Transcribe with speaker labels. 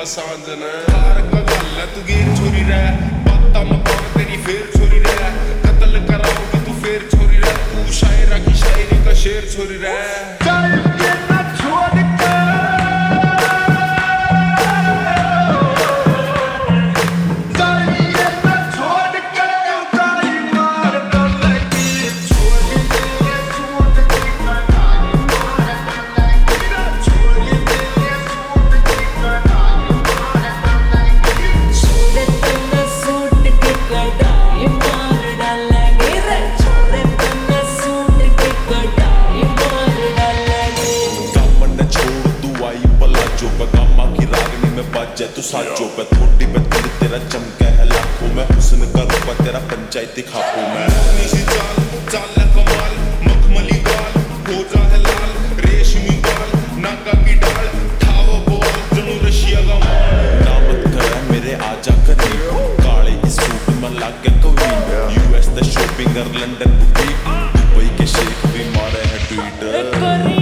Speaker 1: सांझना हार का गल है तू गेर छोरी रह बाता मकान तेरी फेर छोरी रह कत्ल कराओगी तू फेर छोरी रह तू शायरा की शायरी का शेर छोरी रह
Speaker 2: तू साजो पे थोड़ी पे दिल तेरा चमका है लाखों में हुस्न का रूपा तेरा पंचायती खापों में
Speaker 1: नीसी चाल चाल कमाल मखमली गाल हो जा है लाल रेशमी बाल नाका की डाल ठाव बोल जनू रशिया का माल
Speaker 2: नामत कर मेरे आजा करीब काले इस सूट में लागे कवीन यूएस द शॉपिंग और लंदन बुटीक दुबई के शेख भी मारे हैं ट्वीट